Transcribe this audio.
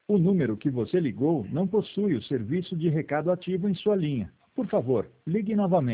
O número que você ligou não possui o serviço de recado ativo em sua linha. Por favor, ligue novamente.